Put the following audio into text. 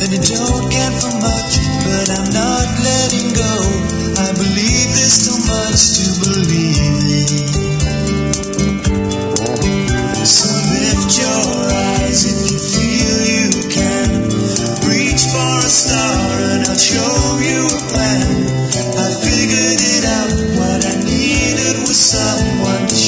and I don't care for much, but I'm not letting go. I believe there's too much to believe in. So lift your eyes if you feel you can. Reach for a star and I'll show you a plan. I figured it out, what I needed was someone to